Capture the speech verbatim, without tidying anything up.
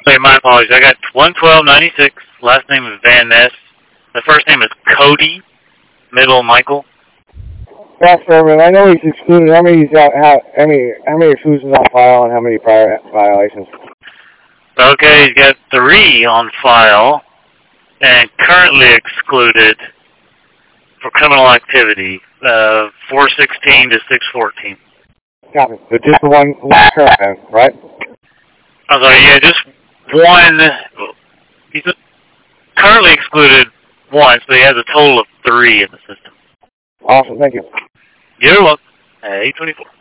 Hey, my apologies. I got one twelve ninety-six. Last name is Van Ness. The first name is Cody. Middle Michael. That's Sherman. I know he's excluded. How many he's got? How, how many? How many exclusions on file and how many prior violations? Okay, he's got three on file and currently excluded for criminal activity. Uh, four sixteen to six fourteen. Copy. But just the one, one current, right? I'm sorry. Yeah, just one. He's currently excluded one, so he has a total of three in the system. Awesome. Thank you. You're welcome. eight twenty-four.